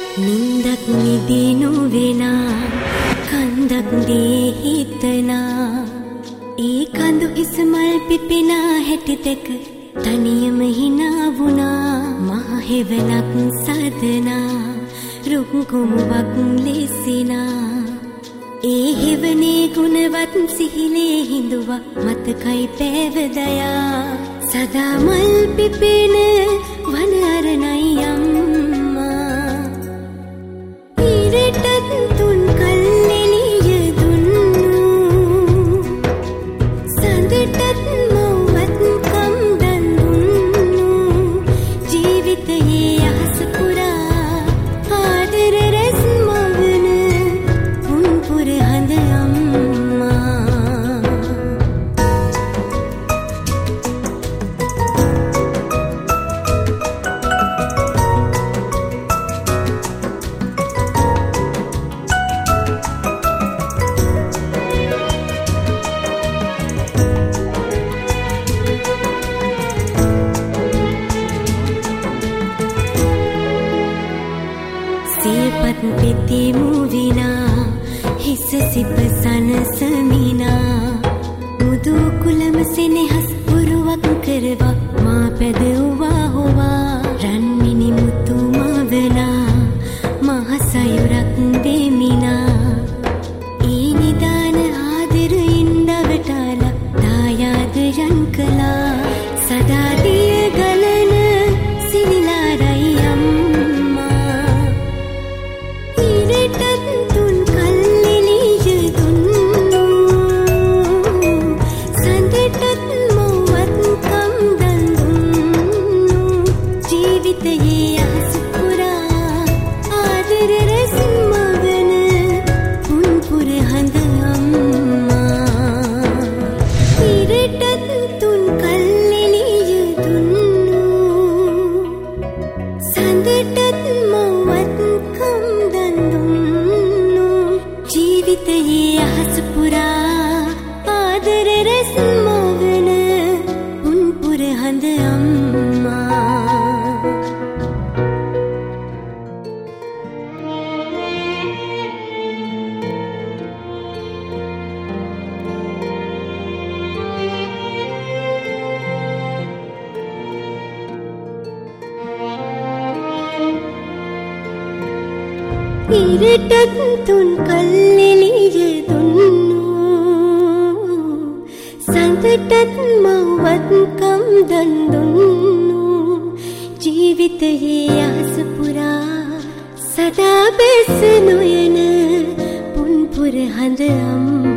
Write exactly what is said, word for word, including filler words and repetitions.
නින්දක් නිදිනු වෙනා කන්දක් දී හිතනා ඒ කඳු ඉස්මල් පිපෙනා හැටි දෙක තනියම hina වුණා මහ හෙවණක් සදනා රුක් කුමුවක් ලෙසිනා ඒ හෙවණේ ගුණවත් සිහිනේ හිඳුවා මතකයි පෑවදයා සදා මල් පිපෙන වන අරණයි අම්මා ඉරටත් තුන් කල්ලෙලිය දුන්නු සඳටත් මව්වත් කම් දන් දුන්නු ජීවිතයේ අහස පුරා ආදර රැස් මවන උන් පුර හඳ අම්මා සියපත් පෙති මුවිනා හිස සිප සනසමිනා මුදු කුලම සෙනෙහස් පුරුවක් කරවා මා පැදවුවා හොවා රන්මිනි මුතු මවනා මහ සයුරක් දෙමිනා ඒ නිදාන ආදරයින් දවටාලා දායාද යන් කළා සදා දිය ගලන සිනිලාරයි අම්මා ඉරටත් තුන් කල්ලෙලිය දුන්නු සඳටත් මව්වත් කම් දන් දුන්නු ජීවිතයේ අහස පුරා ආදර රැස් මවන උන් පුර හඳ අම්මා ඉරටත් තුන් කල්ලෙලිය දුන්නු සඳටත් මව්වත් කම් දන් දුන්නු ජීවිතයේ අහස පුරා ආදර රැස් මවන උන් පුර හඳ අම්මා ඉරටත් තුන් කල්ලෙලිය දුන්නු සඳටත් මව්වත් කම් දන් දුන්නු ජීවිතයේ අහස පුරා සදා බැස නොයන පුන් පුර හඳ අම්මා